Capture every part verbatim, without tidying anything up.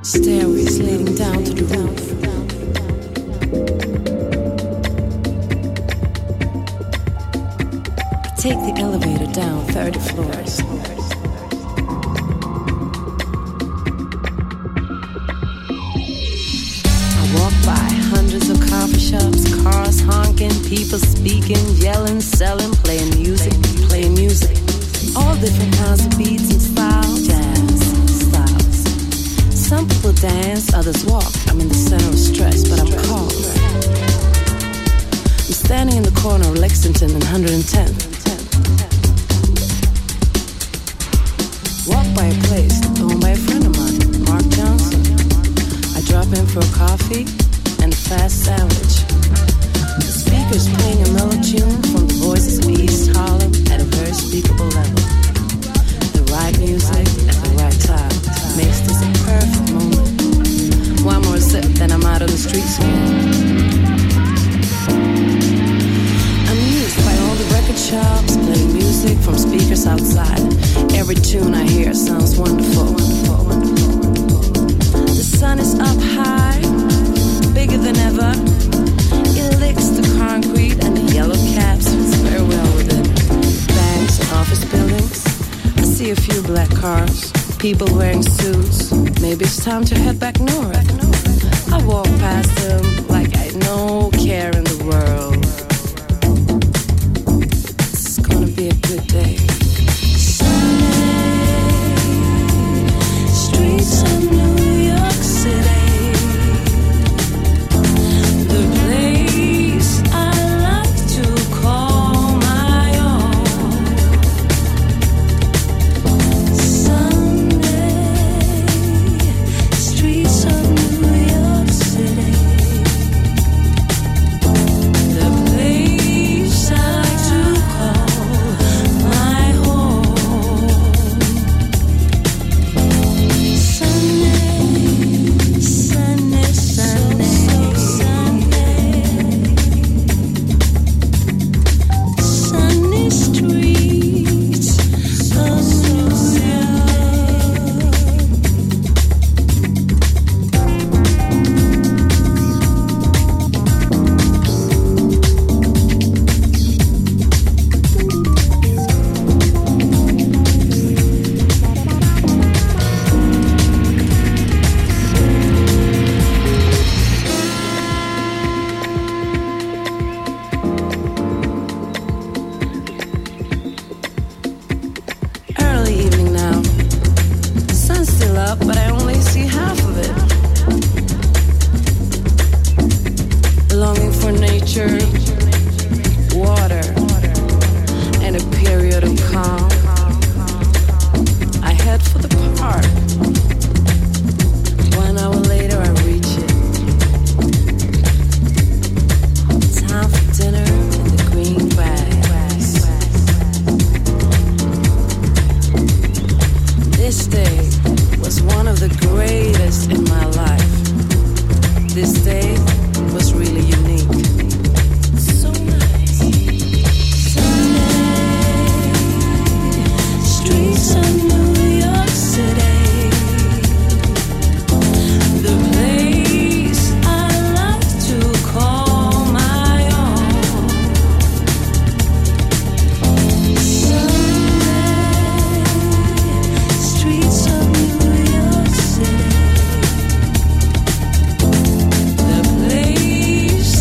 Stairways leading down to the roof. I take the elevator down thirty floors. I walk by hundreds of coffee shops, cars honking, people speaking, yelling, selling, playing music, playing music. All different kinds of beats and styles, jazz styles. Some people dance, others walk. I'm in the center of stress, but I'm calm. I'm standing in the corner of Lexington and one hundred tenth. Walk by a place owned by a friend of mine, Mark Johnson. I drop in for a coffee and a fast sandwich. The speaker's playing a mellow tune from the voices of East Harlem at a very speakable level. The right music at the right time makes this a perfect moment. One more sip, then I'm out on the streets again. Amused by all the record shops playing music from speakers outside. Every tune I hear sounds wonderful, wonderful, wonderful. The sun is up high, bigger than ever. It licks the concrete and the yellow caps fits very well with it. Banks and office buildings. I see a few black cars, people wearing suits. Maybe it's time to head back north. I walk past them like I had no care in the world. It's gonna be a good day. Streets of New York City, the place I like to call my own. Sunday, streets of New York City, the place I like to call my home. Sunday, Sunday, Sunday, Sunday streets of New Early evening now. The sun's still up, but I only see half of it. Longing for nature, water, and a period of calm. I head for the park. One hour later, I reach it. Time for dinner in the green grass. This day was one of the greatest in my life. This day was really unique. So nice. Sunday, streets of New York City, the place I like to call my own. Sunday, streets of New York City, the place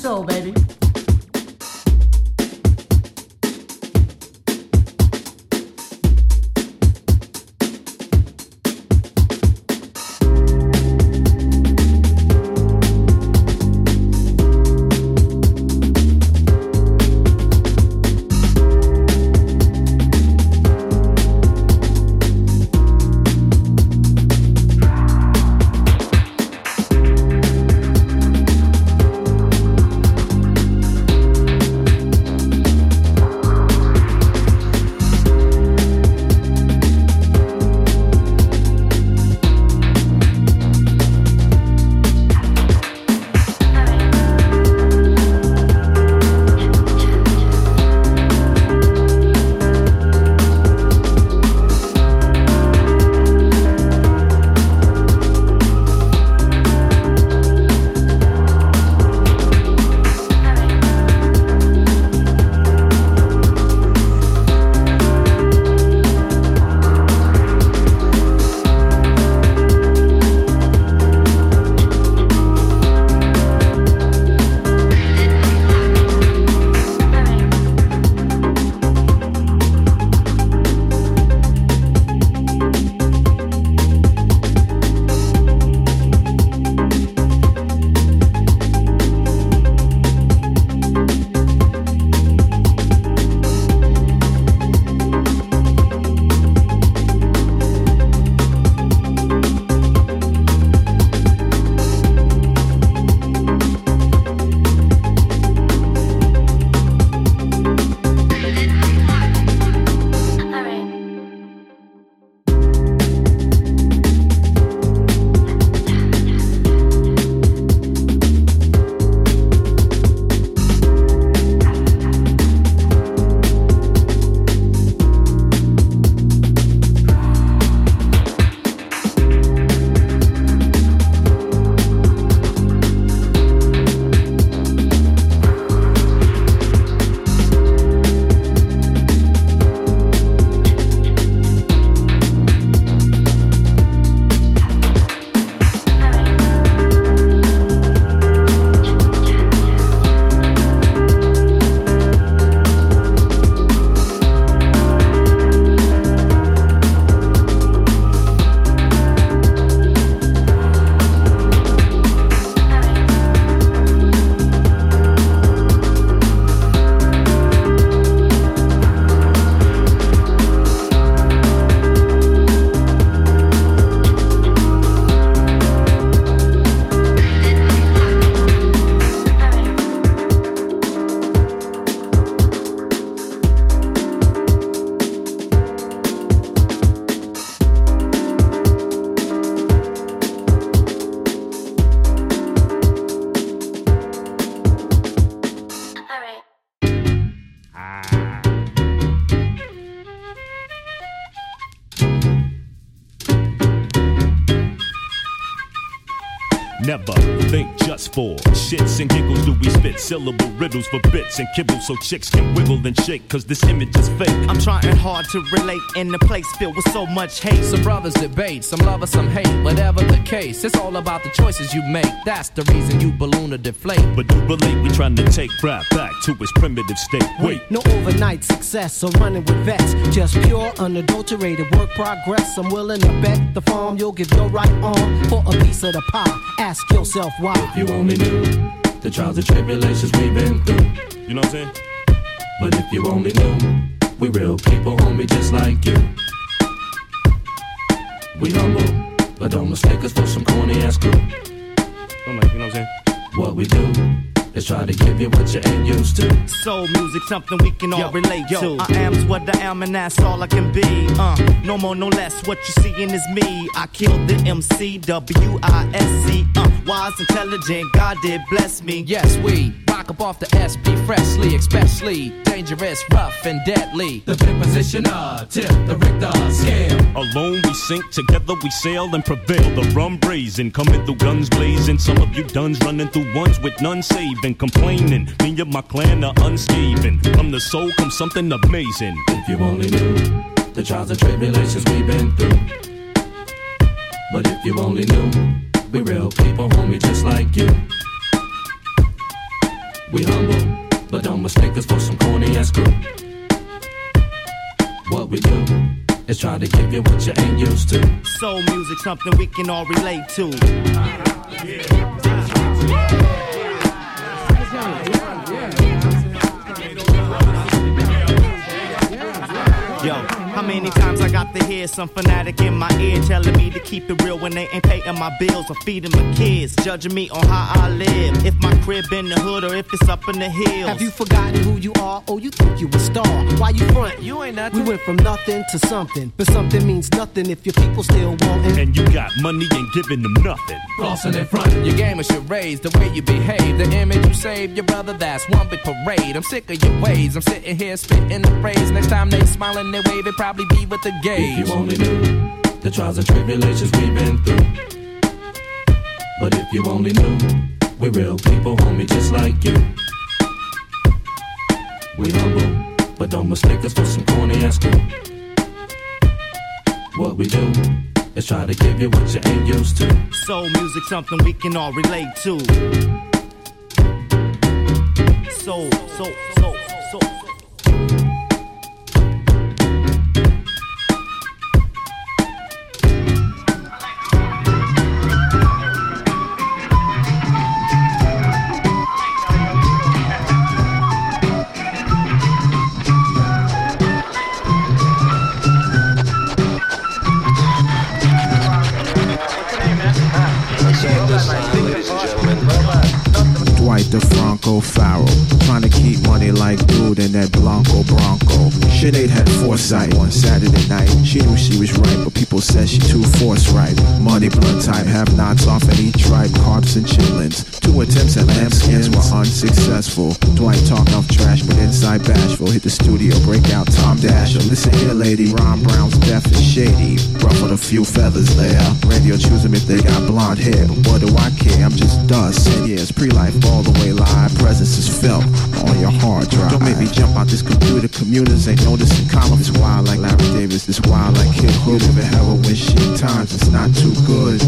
soul, baby. Never think just for shits and giggles do we spit syllable riddles for bits and kibbles so chicks can wiggle and shake, cause this image is fake. I'm trying hard to relate in a place filled with so much hate. Some brothers debate, some love or some hate. Whatever the case, it's all about the choices you make. That's the reason you balloon or deflate. But to relate, we trying to take rap back to its primitive state. Wait, no overnight success or running with vets. Just pure, unadulterated work progress. I'm willing to bet the farm you'll give your right arm for a piece of the pie. Ask yourself why. If you only knew the trials and tribulations we've been through. You know what I'm saying? But if you only knew, we real people, homie, just like you. We humble, but don't mistake us for some corny ass crew. I'm like, you know what I'm saying? What we do is try to give you what you ain't used to. Soul music, something we can all yo, relate yo, to. I am's what I am and that's all I can be. Uh, no more, no less, what you seeing is me. I killed the M C, W I S C. Uh, wise, intelligent, God did bless me. Yes, we rock up off the S B freshly, especially dangerous, rough, and deadly. The fifth position, uh, tip, the Richter scale. Alone we sink, together we sail and prevail. The rum brazen, coming through guns blazing. Some of you duns running through ones with none saving. Complaining, me and my clan are unscathed. From the soul comes something amazing. If you only knew the trials and tribulations we've been through. But if you only knew, we real people, homie, just like you. We humble, but don't mistake us for some corny ass crew. What we do is try to give you what you ain't used to. Soul music, something we can all relate to. Yo, how many times I got to hear some fanatic in my ear telling me to keep it real when they ain't paying my bills or feeding my kids, judging me on how I live, if my crib in the hood or if it's up in the hills. Have you forgotten who you are? Oh, you think you a star? Why you front? You ain't nothing. We went from nothing to something, but something means nothing if your people still wantin'. And you got money and giving them nothing. Flossing in front. Your game is your raise, the way you behave, the image you save, your brother, that's one big parade. I'm sick of your ways, I'm sitting here spitting the praise. Next time they smiling, they wave, it probably be with the gauge. If you only knew the trials and tribulations we've been through. But if you only knew, we're real people, homie, just like you. We humble, but don't mistake us for some corny ass crew. What we do is try to give you what you ain't used to. Soul music, something we can all relate to. Soul, soul, soul, soul. Dwight DeFranco Farrell, trying to keep money like dude in that Blanco Bronco. Sinead had foresight one Saturday night. She knew she was right, but people said she too forthright. Money blood type, have nots off at each tribe, carbs and chitlins. Two attempts at lambskins were unsuccessful. Dwight talked off trash, but inside bashful. Hit the studio, break out Tom Dasher. Listen here, lady, Ron Brown's deaf and shady. Ruffled a few feathers there. Radio choose them if they got blonde hair, but what do I care? I'm just dust. Ten years pre-life, all the way live. Presence is felt on your hard drive. Don't make me jump out this computer. Commuters ain't noticing column. It's wild like Larry Davis. It's wild like Kid Hood. Live in heroin shit times. It's not too good.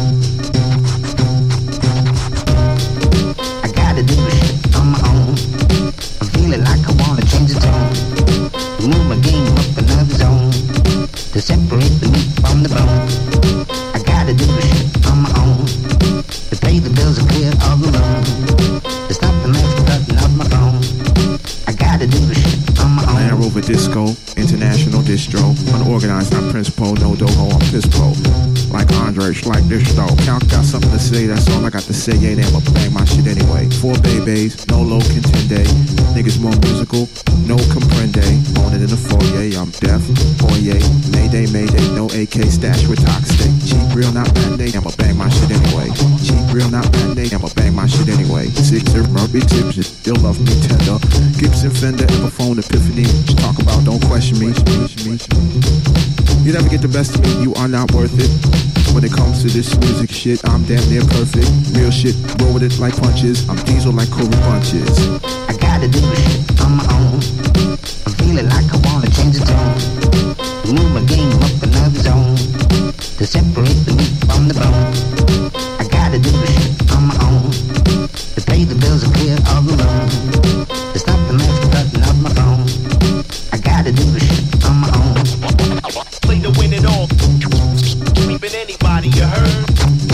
I gotta do shit on my own. I'm feeling like I wanna change the tone. Move my game up another zone to separate the meat from the bone. I gotta do shit on my own to pay the bills and clear all the loan. To stop the mess cutting up my phone. I gotta do shit on my own. Land Rover Disco, International Distro. Unorganized, I'm principal, no doho, I'm pispo. Like Andre, like this though. Count got something to say, that's all I got to say. Ain't I'ma bang my shit anyway. Four babies, no low contende. Niggas more musical, no comprende. Own it in the foyer, I'm deaf. Foyer, Mayday, Mayday, no A K stash with toxic. Cheap, real, not matinee, I'ma bang my shit anyway. Cheap, real, not matinee, I'ma bang my shit anyway. Sixer, Murphy, tips, still love me tender. Gibson, Fender, Epiphone, Epiphany. Just talk about, don't question me. You never get the best of me, you are not worth it. When it comes to this music shit, I'm damn near perfect. Real shit, roll with it like punches. I'm diesel like Corey Bunches. I gotta do shit on my own. I'm feeling like I wanna change the tone. Move my game up another zone to separate the meat from the bone. I gotta do shit on my own to pay the bills and clear all the loan. To stop the mess cutting up my phone. I gotta do shit on my own. Play to win it all. Sleeping anybody, you heard?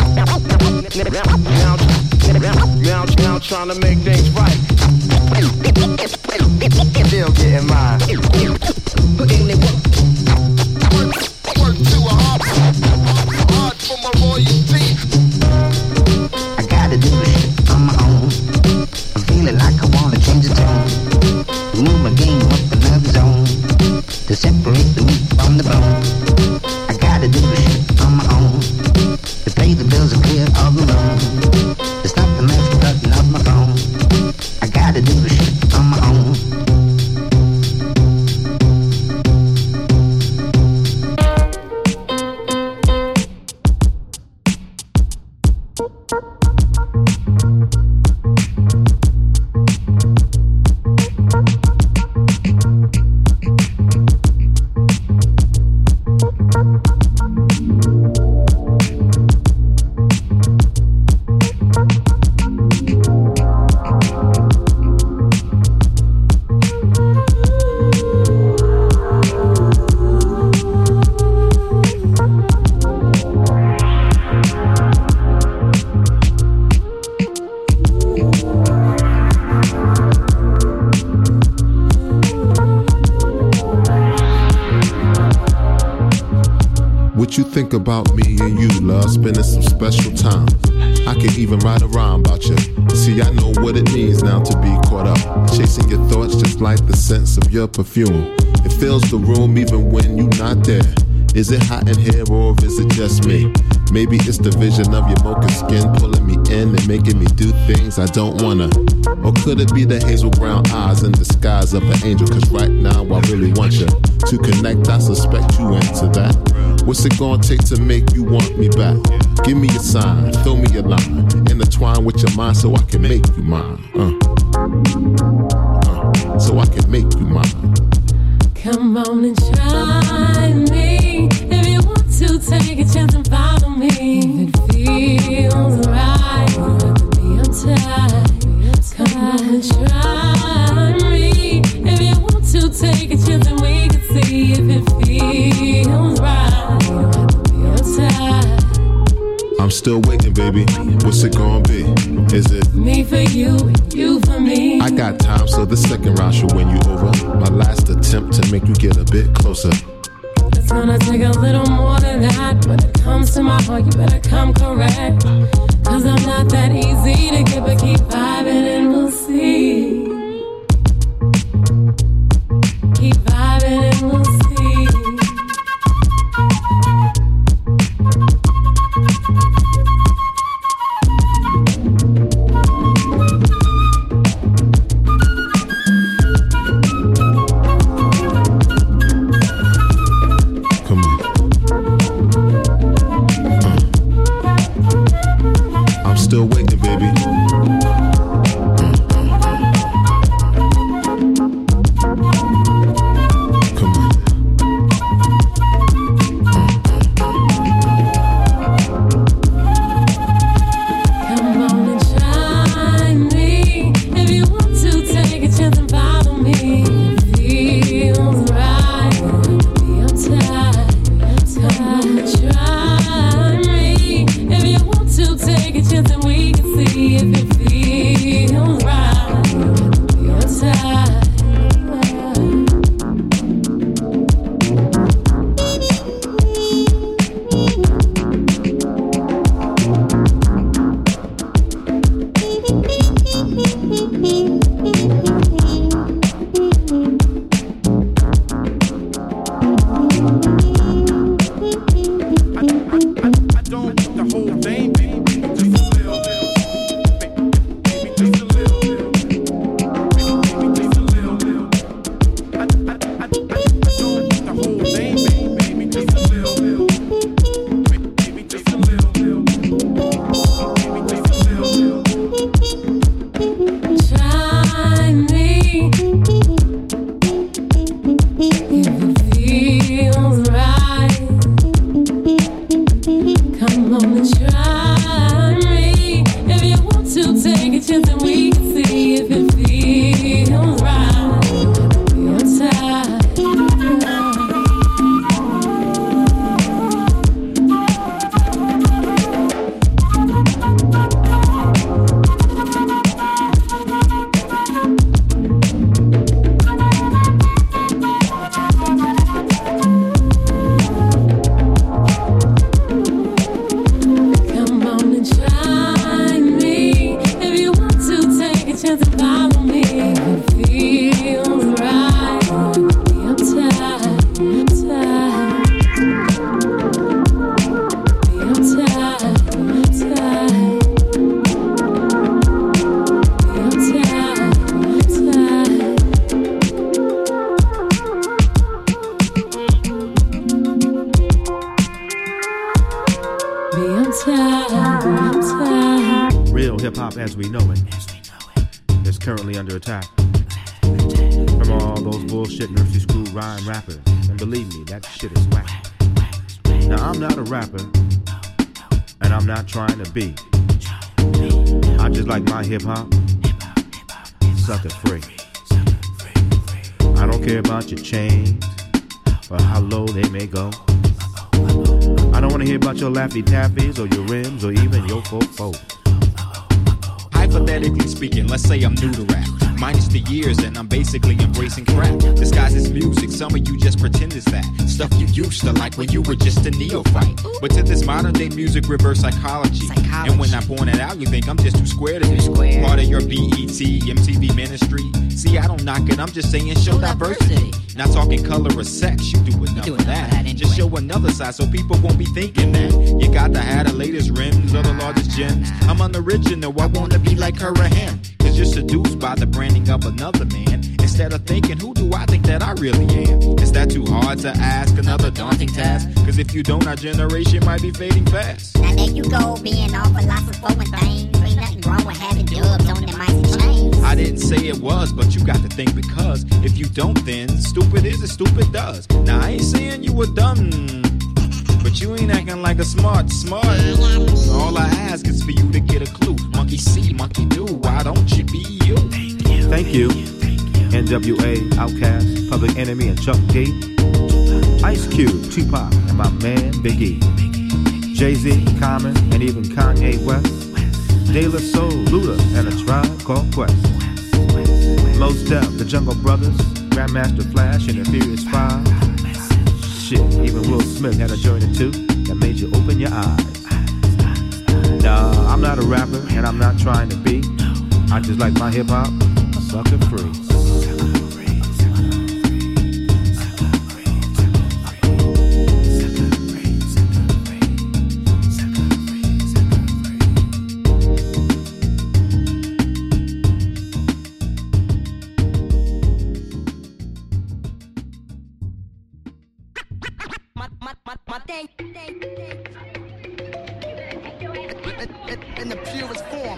Now, now, now, trying to make things right. Still getting mine. Put in the work. Work, work too hard. Hard for my royalty. I gotta do shit on my own. I'm feeling like I wanna change the tone. Move my game up another zone to separate the meat from the bone. I gotta do shit on my own to pay the bills and clear all the loan. To stop the mess cutting up my phone. I gotta do shit on my own. what you think about me and you, love, spending some special time. I can even write a rhyme about you. See, I know what it means now to be caught up, chasing your thoughts just like the scents of your perfume. It fills the room even when you're not there. Is it hot in here or is it just me? Maybe it's the vision of your mocha skin pulling me in and making me do things I don't wanna. Or could it be the hazel brown eyes in the skies of an angel? Cause right now I really want you to connect. I suspect you into that. What's it gonna take to make you want me back? Give me a sign, throw me a line, intertwine with your mind so I can make you mine. Uh. Uh. So I can make you mine. Come on and try me. If you want to, take a chance and follow me. If it feels right, you don't have to be uptight. Come on and try me. If you want to, take a chance and we can see. If it feels right, you don't have to be uptight. I'm still waiting, baby. What's it gonna be? Is it me for you, you for me? I got time, so the second round should win you over. My last attempt to make you get a bit closer. It's gonna take a little more than that. When it comes to my heart, you better come correct. Cause I'm not that easy to get, but keep vibing and we'll see. Keep vibing and we'll see. Still waiting, baby. Come on. Come on and try me. If you want to, take a chance and follow me. If it feels right, you don't have to be uptight. Come on and try me. If you want to, take a chance and we can see. If it feels right, you don't have to be uptight. Real hip-hop as we know it is currently under attack from all those bullshit nursery school rhyme rappers. And believe me, that shit is whack. Now, I'm not a rapper, and I'm not trying to be. I just like my hip-hop sucker free. I don't care about your chains or how low they may go. I don't want to hear about your Laffy Taffies or your rims or even your fofos. Hypothetically speaking, let's say I'm new to rap. minus the years, and I'm basically embracing crap. Disguised as music, some of you just pretend it's that stuff you used to like when you were just a neophyte. But to this modern day music, reverse psychology. psychology. And when I point it out, you think I'm just too square to be square. Part of your B E T, M T V ministry. See, I don't knock it, I'm just saying show diversity. diversity. Not talking color or sex, you do enough you do of that. that anyway. Just show another side so people won't be thinking that you got to have the latest rims or the largest gems. I'm unoriginal, I wanna be like her or him. Cause you're seduced by the branding of another man. Instead of thinking, who do I think that I really am? Is that too hard to ask? Another daunting task? Cause if you don't, our generation might be fading fast. Now there you go, being all philosophical and things. Ain't nothing wrong with having dubs on the mic and chains. I didn't say it was, but you got to think because if you don't, then stupid is as stupid does. Now I ain't saying you were dumb, but you ain't acting like a smart smart. All I ask is for you to get a clue. Monkey see, monkey do. Why don't you be you? Thank you. N W A, Outkast, Public Enemy, and Chuck D. Ice Cube, Tupac, and my man Big E. Jay-Z, Common, and even Kanye West. De La Soul, Luda, and a Tribe Called Quest. Mos Def, the Jungle Brothers, Grandmaster Flash, and the Furious Five. Shit, even Will Smith had a joint or two that made you open your eyes. Nah, I'm not a rapper, and I'm not trying to be. I just like my hip-hop sucker free. In the purest form.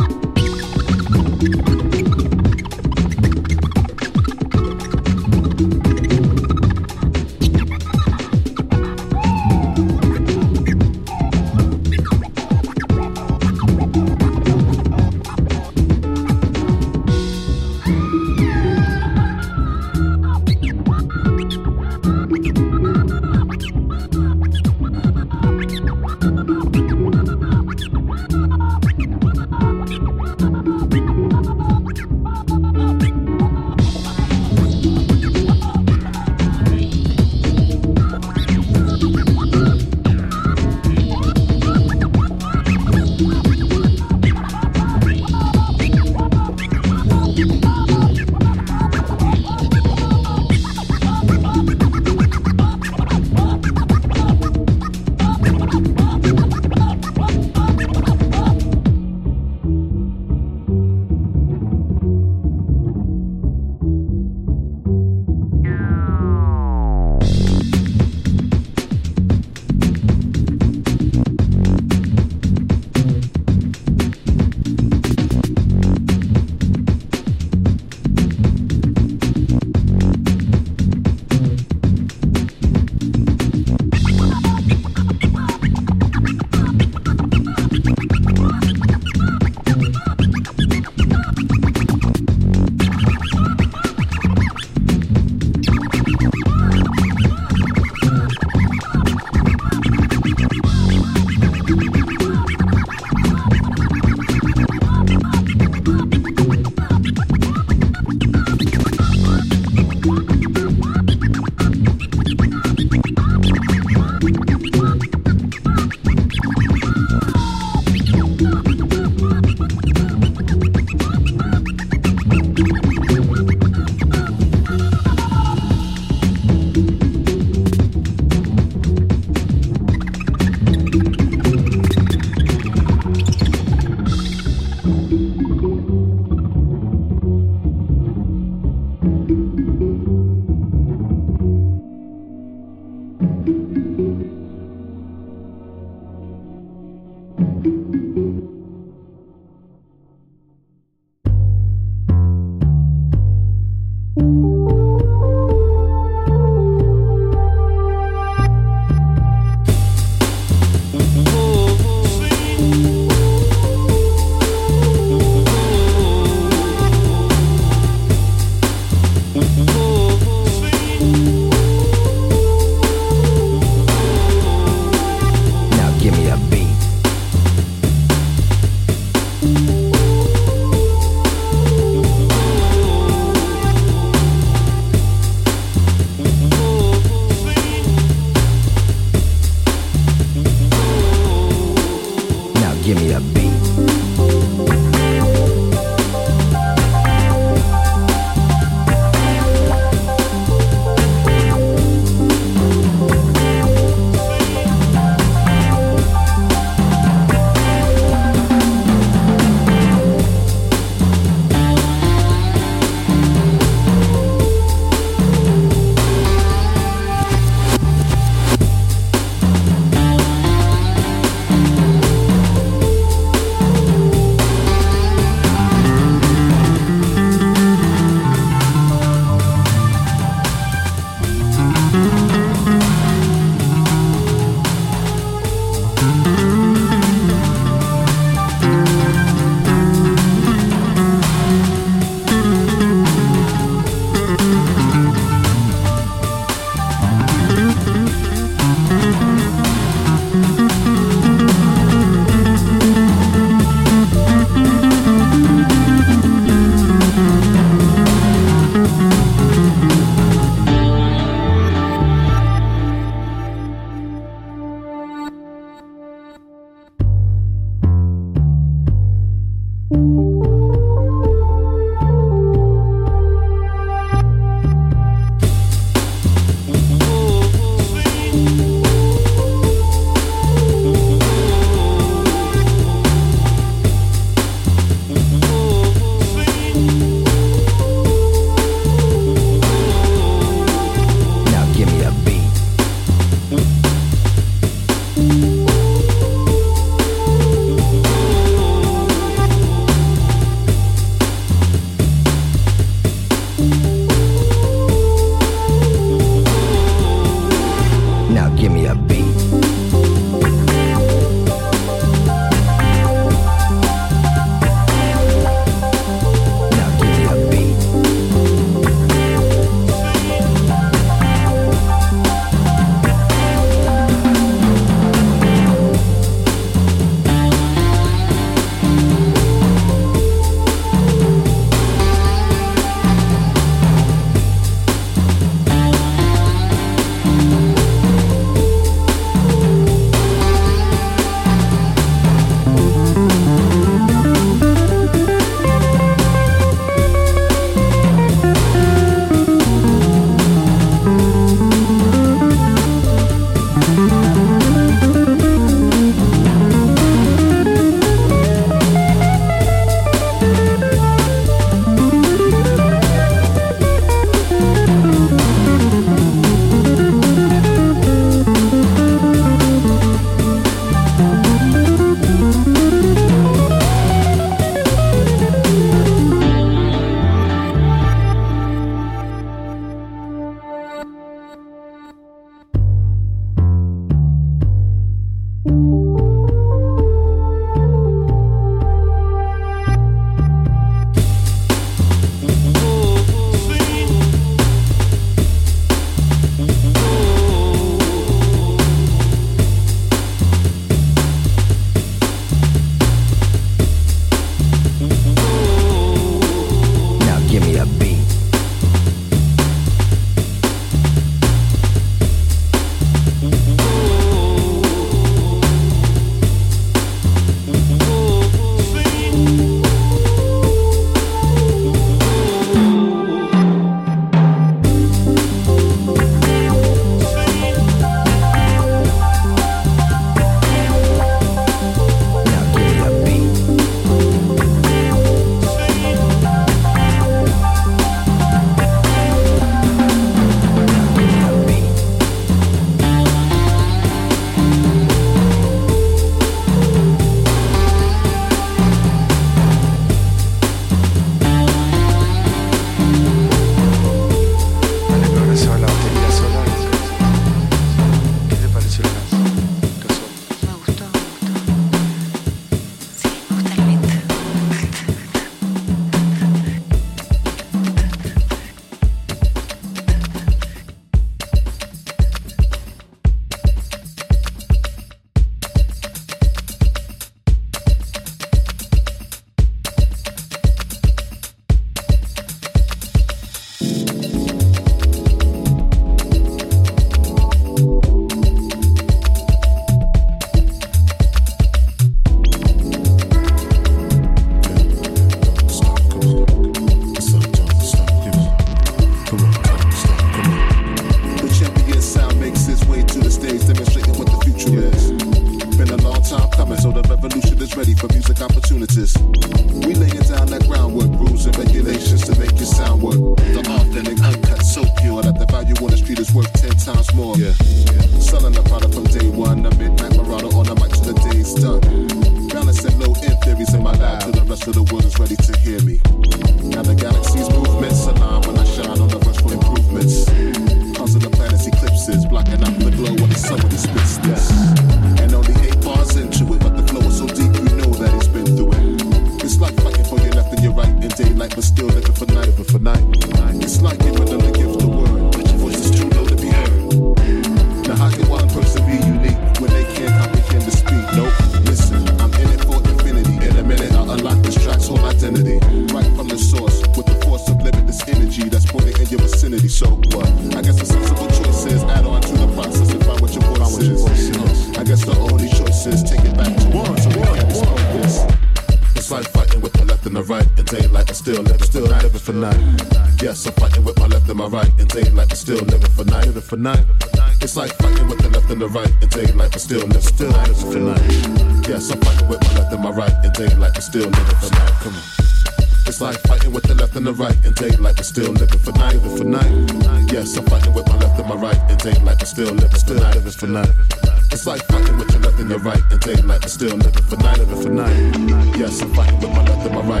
repeat is worth ten times more. Yeah, yeah. Selling the product from day one. A midnight marauder on the mic till the day's done. Balancing low end theories in my lab till the rest of the world is ready to hear me. Now the galaxy's movements align when I shine on the rush for improvements. Causing the planet's eclipses, blocking out the glow when the sun when he spits this. And only eight bars into it, but the flow is so deep you know that he's been through it. It's like fighting for your left and your right in daylight, but still living for night, but for night. It's like giving them the gift of word, but your voice is too low to be heard. Now how can one person be unique when they can't comprehend the speak? Nope. Listen, I'm in it for infinity. In a minute I'll unlock this track's whole identity. Right from the source, with the force of limitless energy that's pointing in your vicinity. So what? I guess the sensible choice is add on to the process and find what your voice is. Your voice is. I guess the only choice is take it back to one so we can explode this. It's like fighting with my left and the right in daylight and still living, still living for night. Yes, I'm fighting with my left and my right in daylight and still living for night, living for night. It's like fighting with the left and the right in daylight and still living, still living for night. Yes, I'm fighting with my left and my right in daylight and still living for night. Come on. It's like fighting with the left and the right in daylight and still living for night, living for night. Yes, I'm fighting with my left and my right in daylight and still living, still living for night. It's like fighting with your left and your right in daylight and still living for night, living for night. Yes, I'm fighting with my left and my right.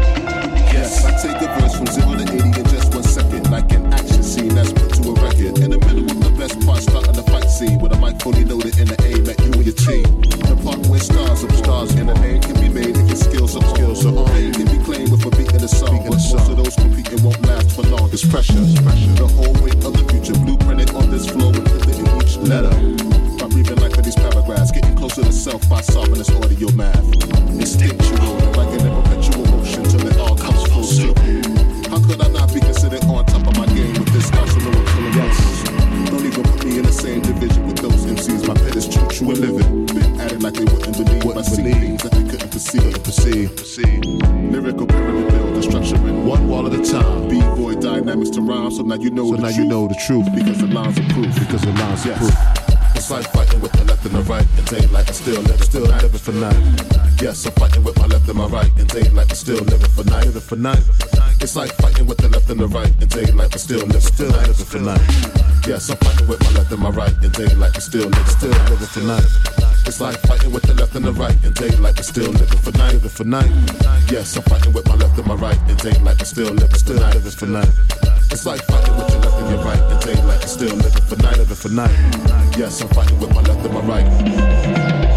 Yes, I take a verse from zero to eighty in just one second, like an action scene that's put to a record. In the middle of the best part, starting the fight scene with a mic fully loaded in the aim at you and your team. The part where stars are stars and a name can be made if your skills are skills are on. Fame can be claimed with a beat in the song, but most of those competing won't last for long. It's pressure, the whole weight of the future blueprinted on this floor and put it in each letter. By breathing like for these paragraphs, getting closer to self by solving this audio math. Instinctual, like in a perpetual motion till it all comes full circle. How could I not be considered on top of my game with this arsenal of killer yes? Don't even put me in the same division with those M Cs. My pet is true, true and living. Been at it like they wouldn't believe. Wouldn't my believe things that they couldn't perceive. perceive. perceive. Lyrical pyramid build, the structure in one wall at a time. B-boy dynamics to rhyme, so now you know so the now truth. you know the truth because the lines are proof. Because the lines yes. are proof. It's like fighting with the left and the right in daylight and still living, still living for night. Yes, I'm fighting with my left and my right in daylight and still living for night, living for night. It's like fighting with the left and the right in daylight and still living, still living for night. Yes, I'm fighting with my left and my right in daylight and still living, still living for night. It's like fighting with the left and the right in daylight and still living for night, living for night. Yes, I'm fighting with my left and my right in daylight and still living, still living for night. It's like fighting with your left and your right in daylight and still living for night, living for night. Yes, I'm fighting with my left and my right.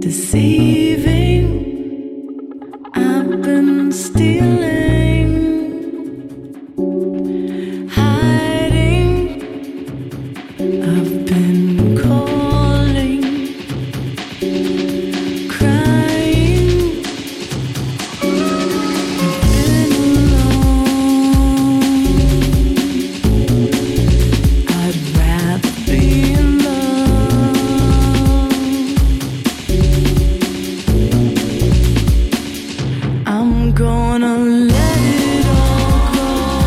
deceiving. I've been stealing, hiding. I've been calling, crying. I've been alone. I'd rather be in love. I'm gonna let it all go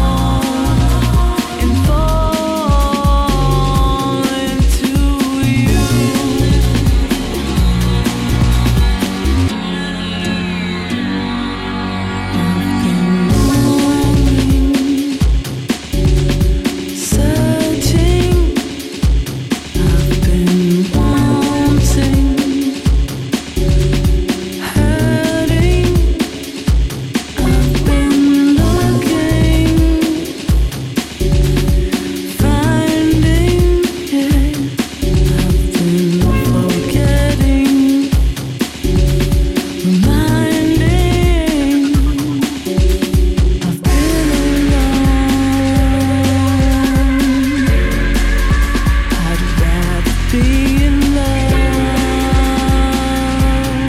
and fall into you. I've been longing, searching. I've been wanting, hurting. I've been looking, finding, yeah. I've been forgetting, reminding. I've been alone. I'd rather be in love.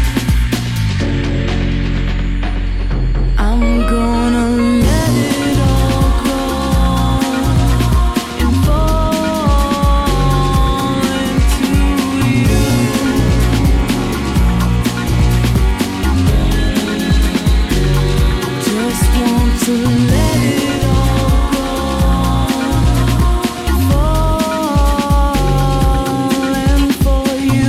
I'm gonna let it all go and fall into you. Just want to let it all go, falling for you.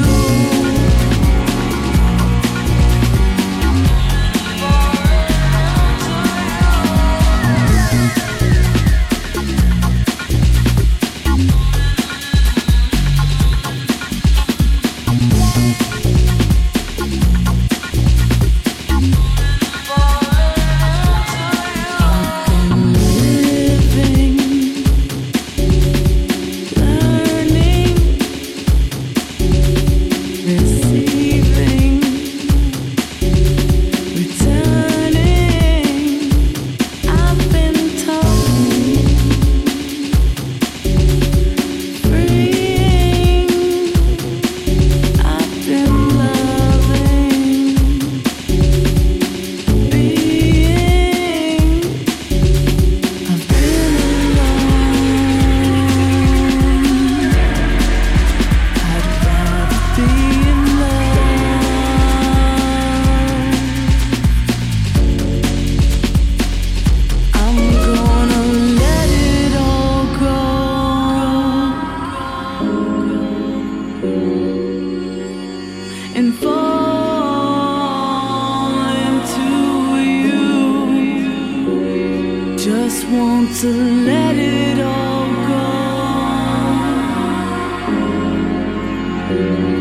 Living, learning, receiving, returning. I've been told, freeing. I've been loving, being. I've been alone. I'd rather be in love. I'm gonna let it all go and fall into you. Just want to let it all go.